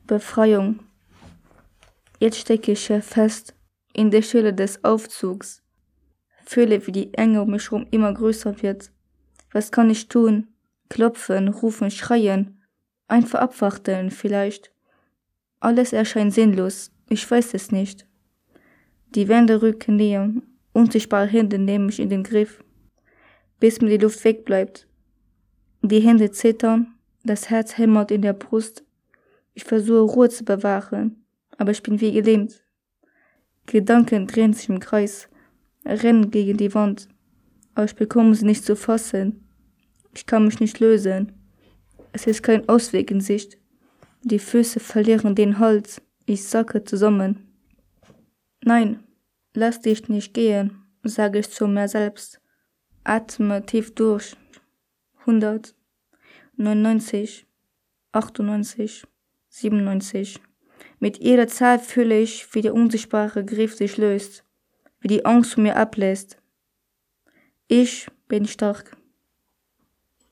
Befreiung. Jetzt stecke ich hier fest in der Schale des Aufzugs. Fühle, wie die Enge um mich herum immer größer wird. Was kann ich tun? Klopfen, rufen, schreien. Einfach abwarten, vielleicht. Alles erscheint sinnlos. Ich weiß es nicht. Die Wände rücken näher. Unsichtbare Hände nehmen mich in den Griff, bis mir die Luft wegbleibt. Die Hände zittern, das Herz hämmert in der Brust. Ich versuche Ruhe zu bewahren, aber ich bin wie gelähmt. Gedanken drehen sich im Kreis, rennen gegen die Wand, aber ich bekomme sie nicht zu fassen. Ich kann mich nicht lösen. Es ist kein Ausweg in Sicht. Die Füße verlieren den Halt. Ich sacke zusammen. Nein, lass dich nicht gehen, sage ich zu mir selbst. Atme tief durch. 100, 99, 98, 97. Mit jeder Zahl fühle ich, wie der unsichtbare Griff sich löst, wie die Angst von mir ablässt. Ich bin stark.